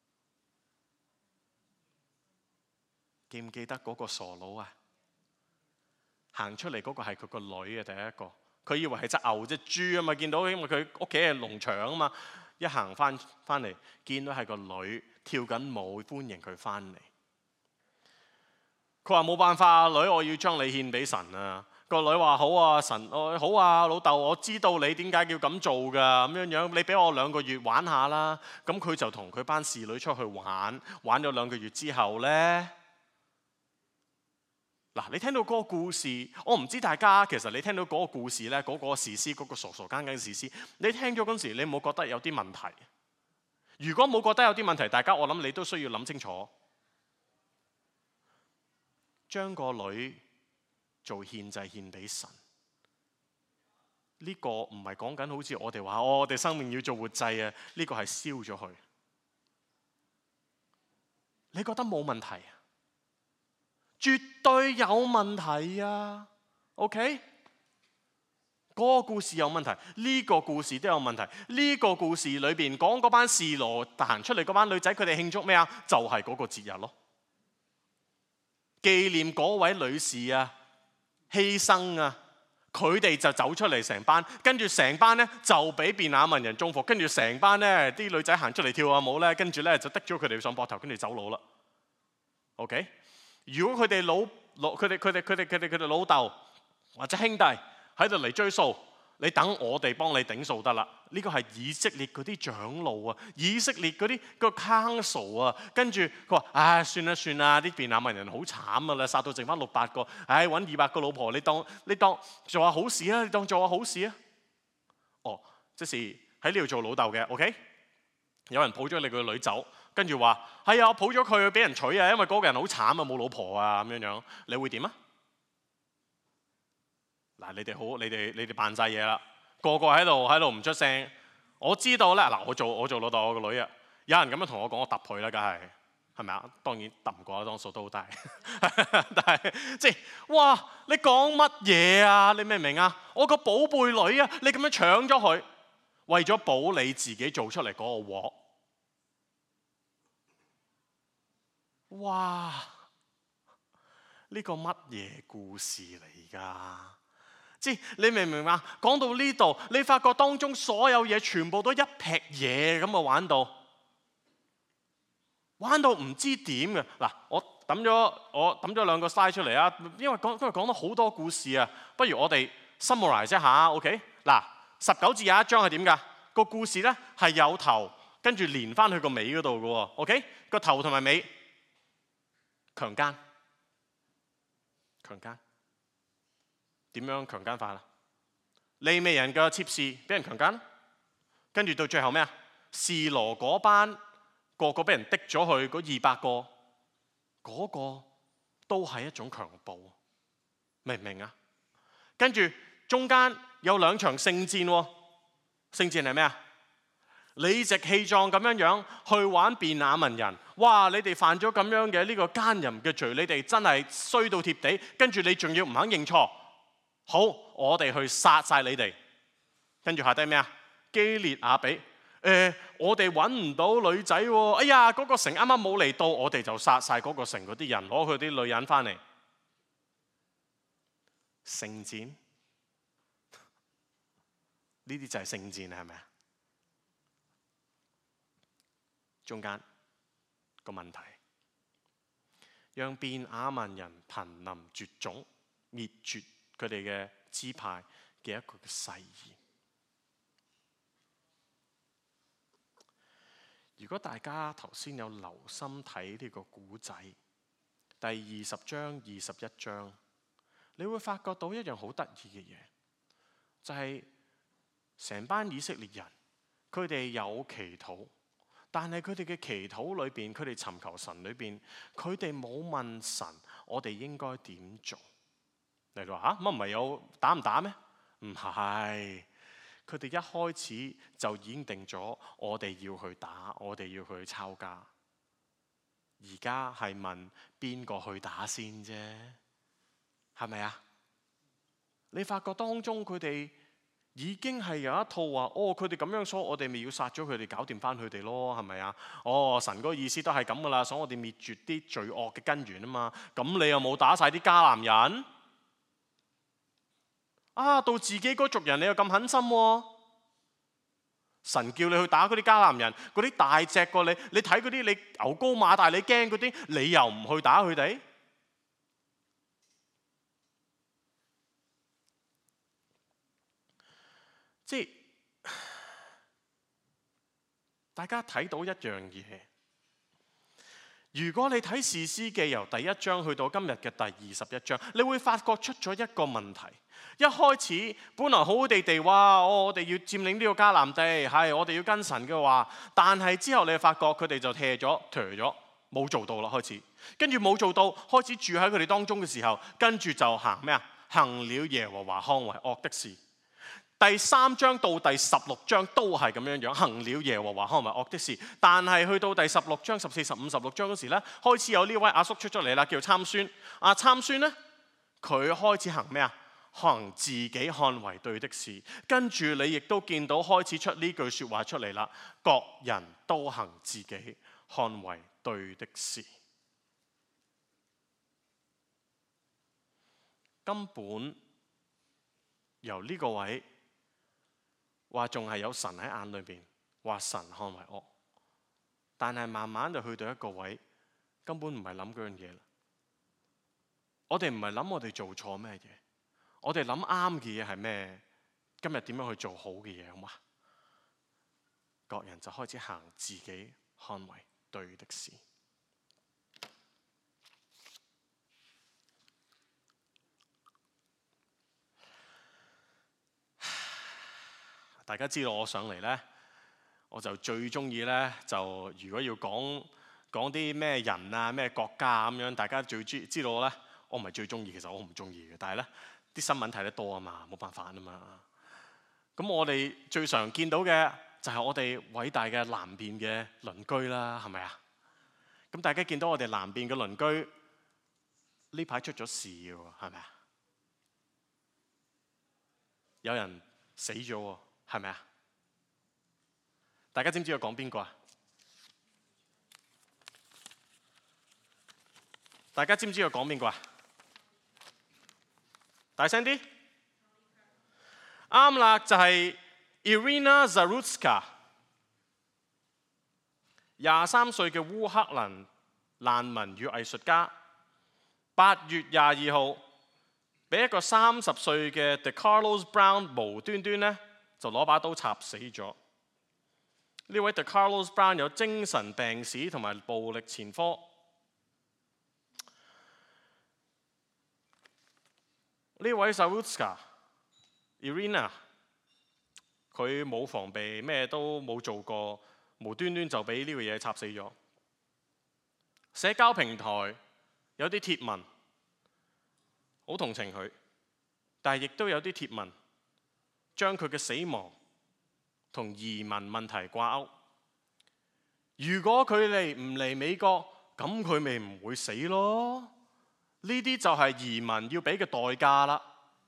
記唔記得嗰個傻佬啊？行出嚟嗰個係佢個女嘅第一個，佢以為係隻牛隻豬啊嘛，見到因為佢屋企係農場啊嘛，一行翻翻嚟見到係個女跳緊舞歡迎佢翻嚟。佢話冇辦法，女，我要將你獻俾神啊。個女話好啊，神，我好啊，老豆，我知道你點解要咁做㗎，咁樣樣，你俾我兩個月玩下啦。咁佢就同佢班侍女出去玩，玩咗兩個月之後呢。嗱，你聽到嗰個故事，我唔知大家其實你聽到嗰個故事呢，嗰、嗰個士師，嗰、嗰個傻傻更更嘅士師，你聽咗嗰時，你冇覺得有啲問題？如果冇覺得有啲問題，大家我諗你都需要諗清楚，將個女做獻祭獻俾神，呢、呢個唔係講緊好似我哋話、哦、我哋生命要做活祭啊，呢、呢個係燒咗佢。你覺得冇問題啊？絕對有問題啊！ OK？ 嗰個故事有問題，呢個故事都有問題。呢個故事裏邊講嗰班示羅行出嚟嗰班女仔，佢哋慶祝咩啊？就係嗰個節日咯，紀念嗰位女士啊，犧牲啊。佢哋就走出嚟成班，跟住成班咧就俾便雅憫人中伏，跟住成班咧啲女仔行出嚟跳下舞咧，跟住咧就得咗佢哋上膊頭，跟住走佬啦。OK？ 如果佢哋老老佢哋佢哋佢哋佢哋佢哋老豆或者兄弟喺度嚟追數，你等我哋幫你頂數得啦。呢個係以色列嗰啲長老啊，以色列嗰啲個 council 啊，跟住佢話：唉，算啦算啦，啲便雅憫人好慘噶啦，殺到剩翻六百個，唉，揾二百個老婆，你當你當做下好事啊，你當做下好事啊。哦，即是喺呢度做老豆嘅 ，OK？ 有人抱咗你個女走，跟住話：係啊，我抱咗佢俾人娶啊，因為嗰個人好慘啊，冇老婆啊咁樣樣，你會點啊？嗱，你哋好，你哋你哋扮晒嘢啦，個個喺度喺度唔出聲。我知道咧，嗱，我做我做老豆，我個女啊，有人咁樣同我講，我揼佢啦，梗係係咪啊？當然揼唔過，當數都好大。但係即係哇，你講乜嘢啊？你明唔明啊？我個寶貝女啊，你咁樣搶咗佢，為咗保你自己做出嚟嗰個鑊。哇！呢個乜嘢故事嚟㗎？即係你明唔明啊？講到呢度，你發覺當中所有嘢全部都一劈嘢咁啊！玩到玩到唔知點嘅。嗱，我抌咗我抌咗兩個 slide 出嚟啊！因為講因為講咗好多故事啊，不如我哋 summarize 一下 OK？ 嗱，十九至廿一章係點㗎？個故事咧係有頭，跟住連翻去個尾嗰度嘅喎。OK？ 個頭同埋尾強姦，強姦。點樣強姦法啊？利未人嘅妾侍俾人強姦，跟住到最後咩啊？示羅嗰班個個俾人滴咗去，嗰二百個嗰、嗰個都係一種強暴，明唔明啊？跟住中間有兩場聖戰喎，聖戰係咩啊？理直氣壯咁樣樣去玩便雅憫人，哇！你哋犯咗咁樣嘅呢個奸淫嘅罪，你哋真係衰到貼地，跟住你仲要唔肯認錯。好，我哋去殺晒你哋。跟住下低咩啊？基列雅比，誒、呃，我哋揾唔到女仔喎。哎呀，嗰、嗰個城啱啱冇嚟到，我哋就殺晒嗰個城嗰啲人，攞佢啲女人翻嚟。聖戰，呢啲就係聖戰係咪啊？中間個問題，讓便雅憫人瀕臨絕種、滅絕佢哋嘅支派嘅一個誓言。如果大家頭先有留心睇呢個古仔，第二十章、二十一章，你會發覺到一樣好得意嘅嘢，就係、是、成班以色列人，佢哋有祈禱，但係佢哋嘅祈禱裏邊，佢哋尋求神裏邊，佢哋冇問神，我哋應該點做？你話吓乜唔係有打唔打咩？唔係，佢哋一開始就已經定咗，我哋要去打，我哋要去抄家。而家係問邊個去打先啫？係咪啊？你發覺當中佢哋已經係有一套話，哦，佢哋咁樣說，我哋咪要殺咗佢哋，搞掂翻佢哋咯，係咪啊？哦，神嗰個意思都係咁噶啦，想我哋滅絕啲罪惡嘅根源啊嘛。咁你又冇打晒啲迦南人？啊！到自己嗰族人你又咁狠心喎、啊！神叫你去打嗰啲迦南人，嗰啲大隻過你，你睇嗰啲你牛高馬大，你驚嗰啲，你又唔去打佢哋？即係大家睇到一樣嘢。如果你睇士師記由第一章去到今日嘅第二十一章，你會發覺出咗一個問題。一開始本來好好地地話，哦，我哋要佔領呢個迦南地，係我哋要跟神嘅話，但係之後你發覺佢哋就退咗、退咗，冇做到啦。開始跟住冇做到，開始住喺佢哋當中嘅時候，跟住就行咩啊？行了耶和華看為惡的事。第三章到第十六章都係咁樣樣，行了耶和華看為惡的事。但係去到第十六章、十四、十五、十六章嗰時咧，開始有呢位阿叔出咗嚟啦，叫參孫。阿參孫咧，佢開始行咩啊？ 行自己看為對的事。跟住你亦都見到開始出呢句説話出嚟啦，各人都行自己看為對的事。根本由呢個位話仲係有神喺眼裏邊，話神看為惡，但係慢慢就去到一個位，根本唔係諗嗰樣嘢啦。我哋唔係諗我哋做錯咩嘢，我哋諗啱嘅嘢係咩？今日點樣去做好嘅嘢，好嘛？各人就開始行自己看為對的事。大家知道我上嚟呢，我就最中意呢，就如果要講講啲咩人啊、咩國家咁樣，大家最知知道呢，我唔係最中意，其實我唔中意嘅。但係呢啲新聞睇得多啊嘛，冇辦法啊嘛。咁我哋最常見到嘅就係我哋偉大嘅南邊嘅鄰居啦，係咪啊？咁大家見到我哋南邊嘅鄰居呢排出咗事嘅喎，係咪啊？有人死咗喎。係咪啊？大家知唔知我講邊個啊？大家知唔知我講邊個啊？大聲啲！啱啦，就係 Irina Zarutska， 廿三歲嘅烏克蘭難民與藝術家，八月廿二號俾一個三十歲嘅 DeCarlos Brown 無端端呢，就攞把刀插死咗。呢位 DeCarlos Brown 有精神病史同埋暴力前科。呢位 Zarutska Irina， 佢冇防備，咩都冇做過，無端端就俾呢個嘢插死咗。社交平台有啲貼文，好同情佢，但係亦都有啲貼文將佢嘅死亡同移民問題掛鈎。如果佢嚟唔嚟美國，咁佢咪唔會死咯？呢啲就係移民要俾嘅代價啦。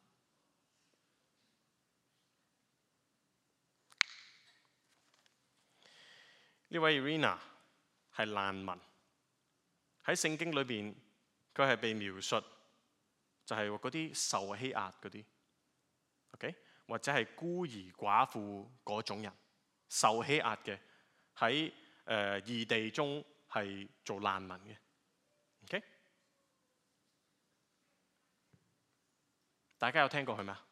呢位 Irina 係難民，喺聖經裏邊佢係被描述就係嗰啲受欺壓嗰啲 ，OK？或者係孤兒寡婦嗰種人，受欺壓嘅，喺誒異地中係做難民嘅 ，OK？ 大家有聽過佢咩？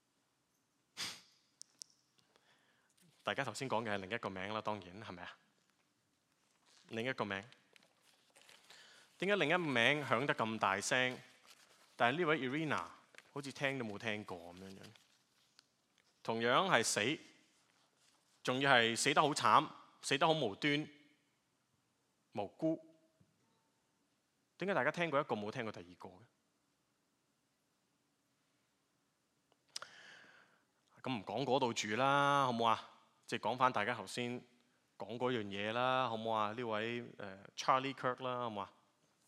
大家頭先講嘅係另一個名啦，當然係咪啊？另一個名，點解另一個名響得咁大聲？但係呢位 Irina 好似聽都冇聽過咁樣樣。同樣係死，仲要係死得好慘，死得好無端、無辜。點解大家聽過一個冇聽過第二個嘅？咁唔講嗰度住啦，好唔好啊？即係講翻大家頭先講嗰樣嘢啦，好唔好啊？呢位誒、呃、Charlie Kirk 啦，好唔好啊？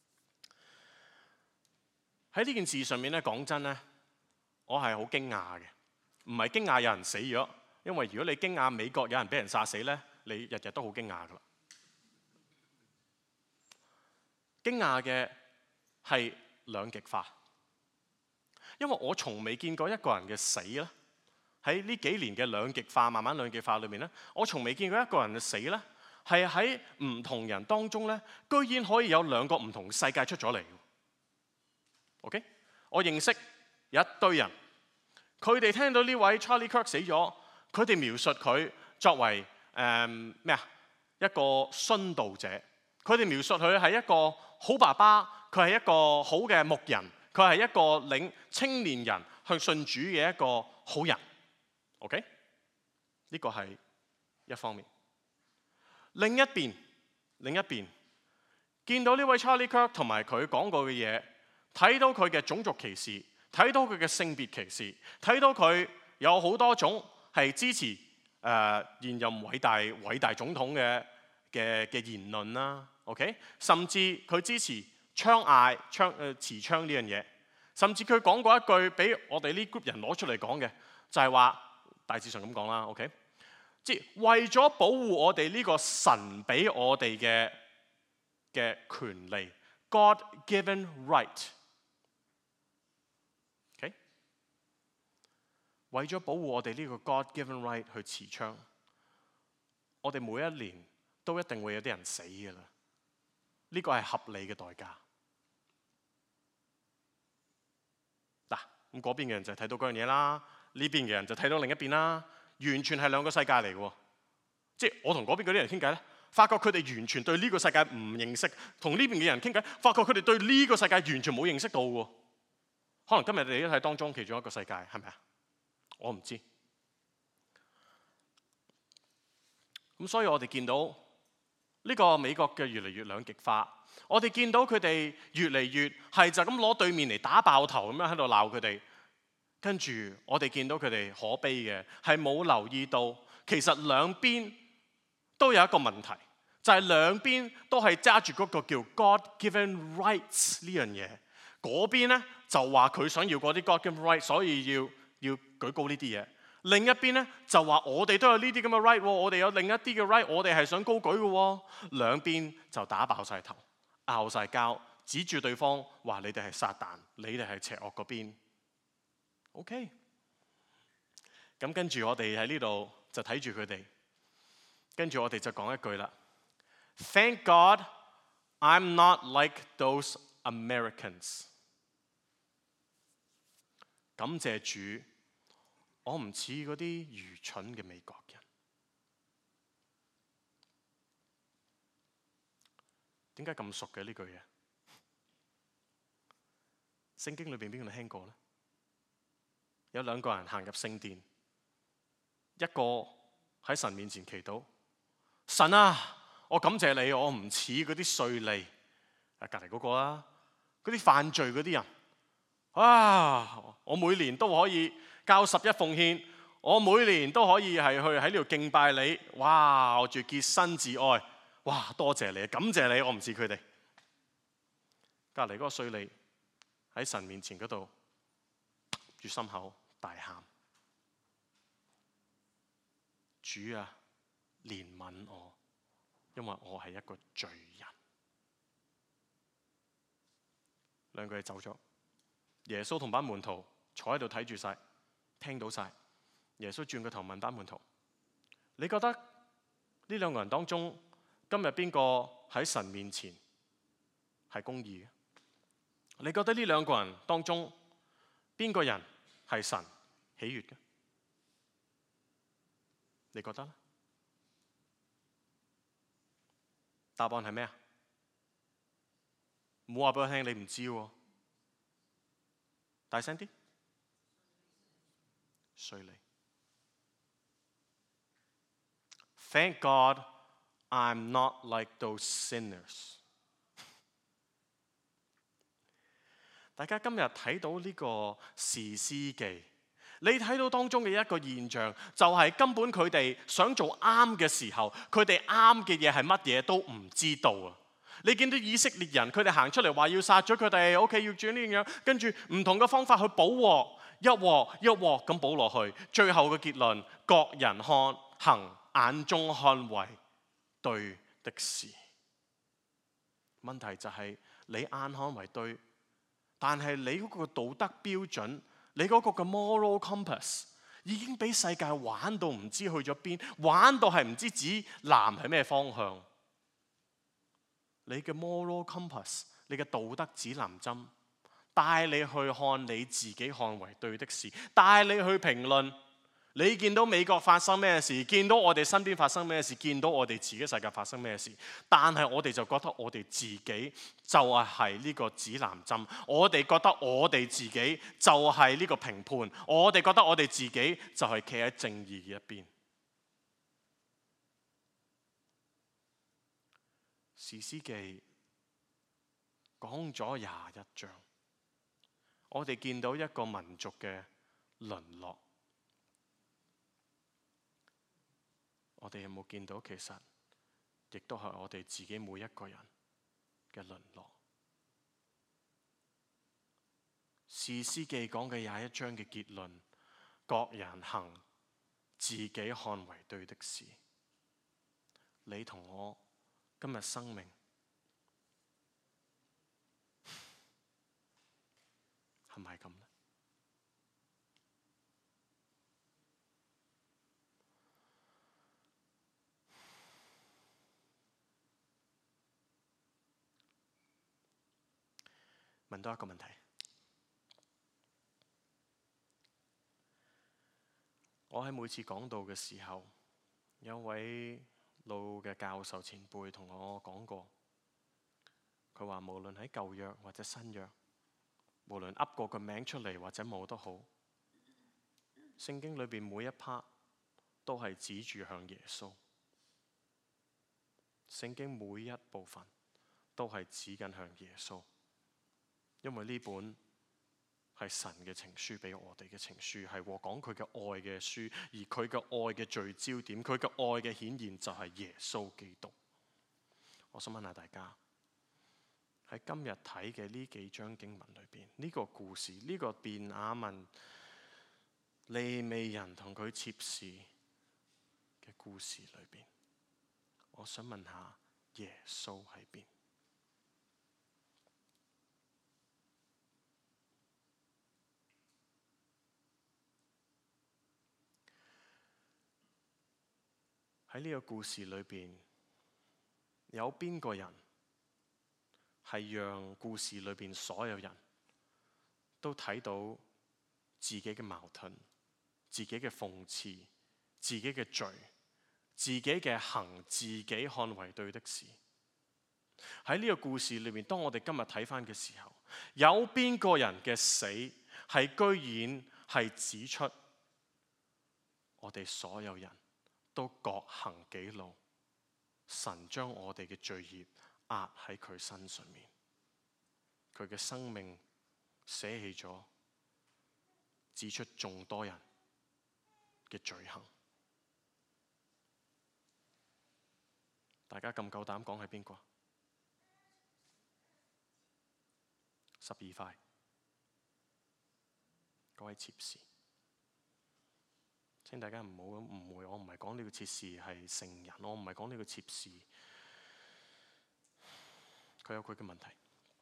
喺呢件事上面咧，講真咧，我係好驚訝嘅。唔係驚訝有人死咗，因為如果你驚訝美國有人俾人殺死咧，你日日都好驚訝噶啦。驚訝嘅係兩極化，因為我從未見過一個人嘅死咧，喺呢幾年嘅兩極化、慢慢兩極化裏面咧，我從未見過一個人嘅死咧，係喺唔同人當中咧，居然可以有兩個唔同世界出咗嚟。OK， 我認識有一堆人。佢哋聽到呢位 Charlie Kirk 死咗，佢哋描述佢作為誒咩啊？一個殉道者。佢哋描述佢係一個好爸爸，佢係一個好嘅牧人，佢係一個領青年人向信主嘅一個好人。OK， 呢個係一方面。另一邊，另一邊見到呢位 Charlie Kirk 同埋佢講過嘅嘢，睇到佢嘅種族歧視。睇到佢嘅性別歧視，睇到佢有好多種係支持誒、呃、現任偉大偉大總統嘅嘅嘅言論啦。OK， 甚至佢支持槍械槍誒持槍呢樣嘢， 甚至佢講過一句俾我哋呢 group 人攞出嚟講嘅，就係話大致上咁講啦 ，OK？ 即係為咗保護我哋呢個神俾我哋嘅嘅權利 ，God-given right，OK？ 為咗保護我哋呢個 God-given right 去持槍，我哋每一年都一定會有啲人死㗎啦。呢個係合理嘅代價。嗱，咁嗰邊嘅人就睇到嗰樣嘢啦，呢邊嘅人就睇到另一邊啦，完全係兩個世界嚟嘅喎。即係我同嗰邊嗰啲人傾偈咧，發覺佢哋完全對呢個世界唔認識；同呢邊嘅人傾偈，發覺佢哋對呢個世界完全冇認識到喎。可能今日你都係當中其中一個世界，係咪啊？我唔知。咁所以我哋見到呢個美國嘅越嚟越兩極化，我哋見到佢哋越嚟越係就咁攞對面嚟打爆頭咁樣喺度鬧佢哋，跟住我哋見到佢哋可悲嘅係冇留意到，其實兩邊都有一個問題，就係兩邊都係揸住嗰個叫 God-given rights 呢樣嘢。嗰邊咧就話佢想要嗰啲 God-given rights，所以要要舉高呢啲嘢。另一邊咧就話我哋都有呢啲咁嘅 right， 我哋有另一啲嘅 right， 我哋係想高舉嘅喎。兩邊就打爆晒頭，拗晒交，指住對方話你哋係撒旦，你哋係邪惡嗰邊。OK， 咁跟住我哋喺呢度就睇住佢哋，跟住我哋就講一句啦。Thank God I'm not like those Americans。感謝主，我唔似嗰啲愚蠢嘅美國人。點解咁熟嘅呢句嘢？聖經裏邊邊個聽過呢？有兩個人行入聖殿，一個喺神面前祈禱，神啊，我感謝你，我唔似嗰啲稅吏，啊隔離嗰個啦，嗰啲犯罪嗰啲人，啊，我每年都可以交十一奉獻，我每年都可以係去喺呢度敬拜你，哇，我仲要潔身自愛，哇，多謝你，感謝你，我唔似佢哋。隔離嗰個稅吏喺神面前嗰度住心口大喊，主啊，憐憫我，因為我係一個罪人。兩個人走咗，耶穌同班門徒坐喺度睇住晒，聽到晒。耶穌轉個頭問班門徒：你覺得呢兩個人當中，今日邊個喺神面前係公義嘅？你覺得呢兩個人當中，邊個人係神喜悅嘅？你覺得呢？答案係咩啊？唔好話俾我聽，你唔知喎。大聲啲，稅吏。Thank God I'm not like those sinners。大家今日睇到呢個士師記，你睇到當中嘅一個現象，就係根本佢哋想做啱嘅時候，佢哋啱嘅嘢係乜嘢都唔知道啊！你見到以色列人，佢哋行出嚟話要殺咗佢哋，OK 要轉呢樣，跟住唔同嘅方法去補鑊，一鑊一鑊咁補落去，最後嘅結論，各人看行眼中看為對的事。問題就係你眼看為對，但係你嗰個道德標準，你嗰個嘅 moral compass 已經俾世界玩到唔知去咗邊，玩到係唔知指南係咩方向。你嘅 moral compass， 你嘅道德指南針，帶你去看你自己看為對的事，帶你去評論。你見到美國發生咩事，見到我哋身邊發生咩事，見到我哋自己世界發生咩事，但係我哋就覺得我哋自己就係呢個指南針，我哋覺得我哋自己就係呢個評判，我哋覺得我哋自己就係企喺正義嘅一邊。士師記講咗廿一章，我哋見到一個民族嘅淪落。我哋有冇見到其實亦都係我哋自己每一個人嘅淪落？ 士師記講嘅廿一章嘅結論，各人行自己看為對的事。你同我今日生命係咪咁呢？問多一個問題。我喺每次講道嘅時候，有位老嘅教授前輩同我講過，佢話無論喺舊約或者新約，無論噏過個名出嚟或者冇都好，聖經裏邊每一 part 都係指住向耶穌。聖經每一部分都係指緊向耶穌，因為呢本係神嘅情書俾我哋嘅情書，係講佢嘅愛嘅書，而佢嘅愛嘅聚焦點，佢嘅愛嘅顯現就係耶穌基督。我想問下大家，喺今日睇嘅呢幾章經文裏邊，呢個故事，呢個便雅憫利未人同佢妾侍嘅故事裏邊，我想問下耶穌喺邊？喺呢個故事裏邊，有邊個人係讓故事裏邊所有人都睇到自己嘅矛盾、自己嘅諷刺、自己嘅罪、自己嘅行自己看為對的事？喺呢個故事裏面，當我哋今日睇返嘅時候，有邊個人嘅死係居然係指出我哋所有人都各行己路，神將我哋嘅罪孽壓喺佢身上面，佢嘅生命捨棄咗，指出眾多人嘅罪行。大家咁夠膽講係邊個？十二塊嗰位妾侍。請大家唔好誤會，我唔係講呢個妾侍係聖人，我唔係講呢個妾侍佢有佢嘅問題。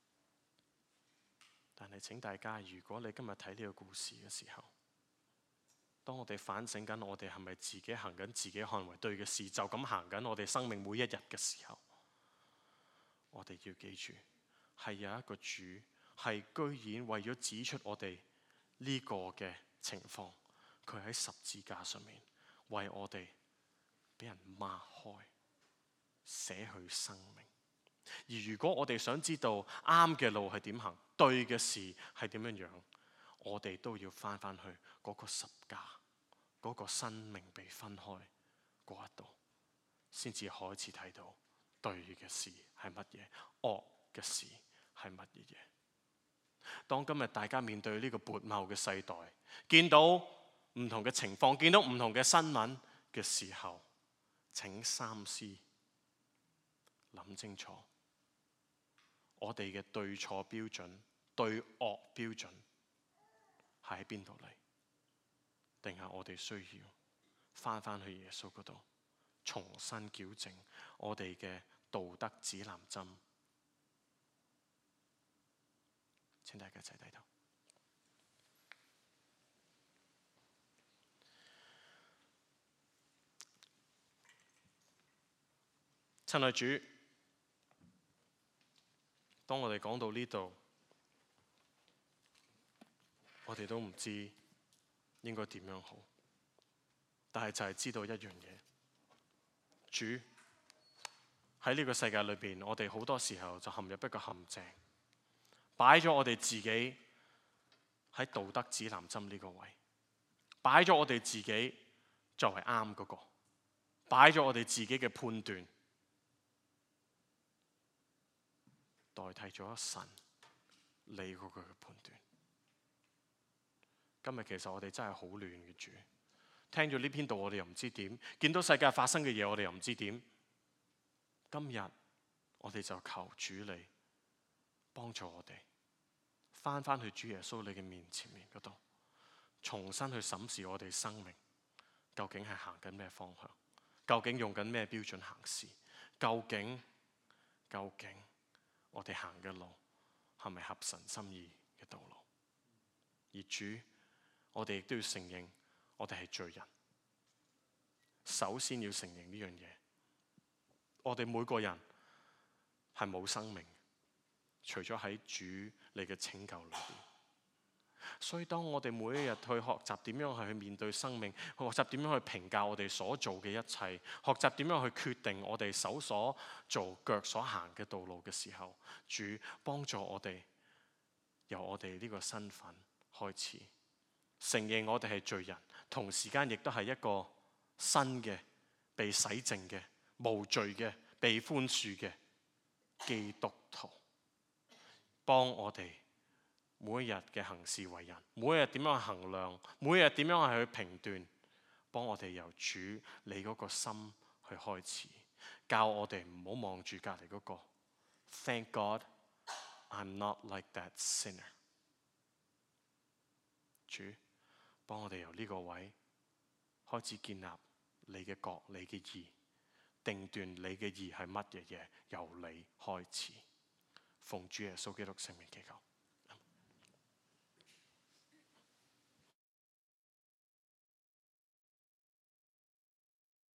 但係請大家，如果你今日睇呢個故事嘅時候，當我哋反省緊我哋係咪自己行緊自己看為對嘅事，就咁行緊我哋生命每一日嘅時候，我哋要記住，係有一個主係居然為咗指出我哋呢個嘅情況，佢喺十字架上面為我哋俾人擘開，捨去生命。而如果我哋想知道啱嘅路係點行，對嘅事係點樣樣，我哋都要翻翻去嗰個十架，嗰個生命被分開嗰一度，先至開始睇到對嘅事係乜嘢，惡嘅事係乜嘢嘢。當今日大家面對呢個悖謬嘅世代，見到唔同嘅情況，見到唔同嘅新聞嘅時候，請三思，諗清楚，我哋嘅對錯標準、對惡標準係喺邊度嚟？定係我哋需要翻返去耶穌嗰度，重新矯正我哋嘅道德指南針？請大家一齊低頭。親愛主，當我哋講到呢度，我哋都唔知應該點樣好，但係就係知道一樣嘢，主喺呢個世界裏邊，我哋好多時候就陷入一個陷阱，擺咗我哋自己喺道德指南針呢個位，擺咗我哋自己作為啱嗰個，擺咗我哋自己嘅判斷，代替咗神你嗰個嘅判斷。今日其實我哋真係好亂嘅主，聽咗呢篇道我哋又唔知點，見到世界發生嘅嘢我哋又唔知點。今日我哋就求主你幫助我哋翻返去主耶穌你嘅面前面嗰度，重新去審視我哋生命，究竟係行緊咩方向？究竟用緊咩標準行事？究竟究竟我哋行嘅路係咪合神心意嘅道路？而主，我哋亦都要承認，我哋係罪人。首先要承認呢樣嘢，我哋每個人係冇生命，除咗喺主你嘅拯救裏邊。所以當我哋每一日去學習點樣去面對生命，學習點樣去評價我哋所做嘅一切，學習點樣去決定我哋手所做腳所行嘅道路嘅時候，主幫助我哋由我哋呢個身份開始，承認我哋係罪人，同時間亦都係一個新嘅被洗淨嘅無罪嘅被寬恕嘅基督徒，幫我哋每一日嘅行事為人，每一日點樣去衡量，每一日點樣係去評斷，幫我哋由主你嗰個心去開始，教我哋唔好望住隔離嗰個 Thank God I'm not like that sinner。 主幫我哋由呢個位開始建立你嘅國，你嘅義，定斷你嘅義係乜嘢嘢，由你開始。奉主耶穌基督聖名祈求。